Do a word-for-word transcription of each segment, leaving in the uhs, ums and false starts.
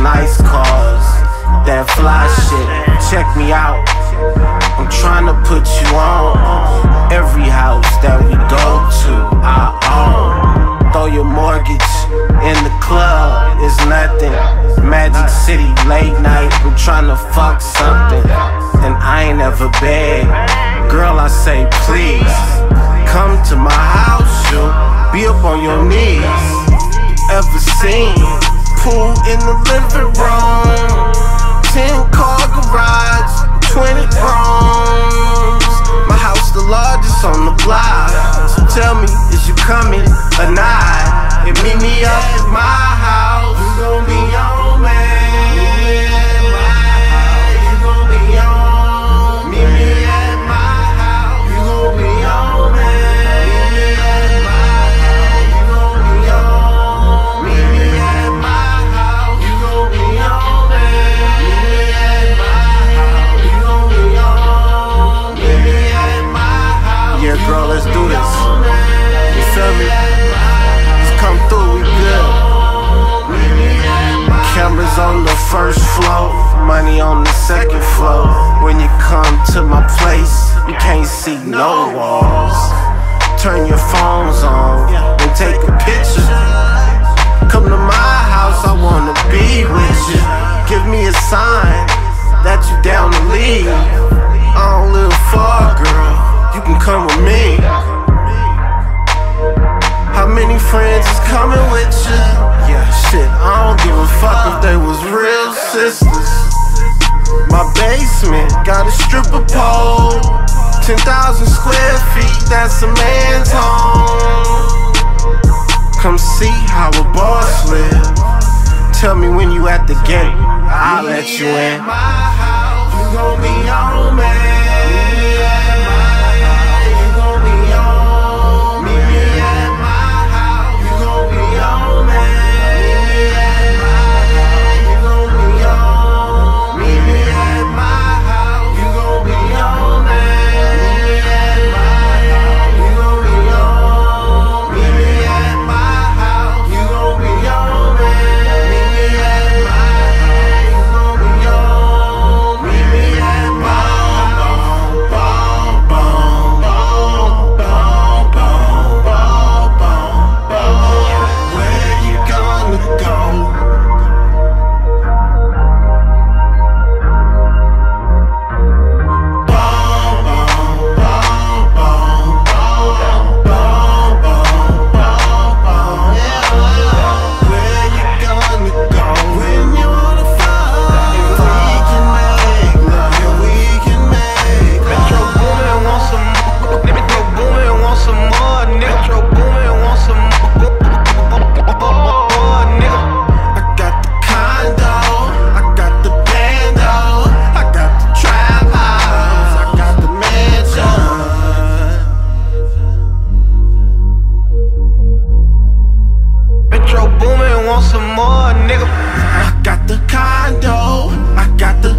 nice cars, that fly shit. Check me out, I'm trying to put you on. Every house that we go to, I own. Throw your mortgage in the club, it's nothing. Magic City, late night, I'm trying to fuck something, and I ain't ever beg. Girl, I say please, come to my house, you be up on your knees. Ever seen pool in the living room, ten car garage, twenty rooms. My house the largest on the block. So tell me, is you coming or not? And meet me up at my house. You gon' be on, man. You gon' be on. Meet me at my house. You gon' be on, man. You gon' be on. Meet me at my house. You gon' be on, man. Meet me at my house. You gon' be on. Meet me at my house. Yeah, girl, let's do this. You feel me? Just come through, we good. Cameras on the first floor, money on the second floor. When you come to my place, you can't see no walls. Turn your phones on and take a picture. Come to my house, I wanna be with you. Give me a sign that you down to leave. I don't live far, girl, you can come with me. How many friends is coming with you? Yeah, shit, I don't give a fuck if they was real sisters. My basement got a stripper pole, ten thousand square feet, that's a man's home. Come see how a boss live. Tell me when you at the gate, I'll let you in. My house, you gon' be on, man.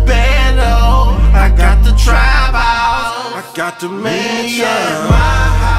Got the mansion.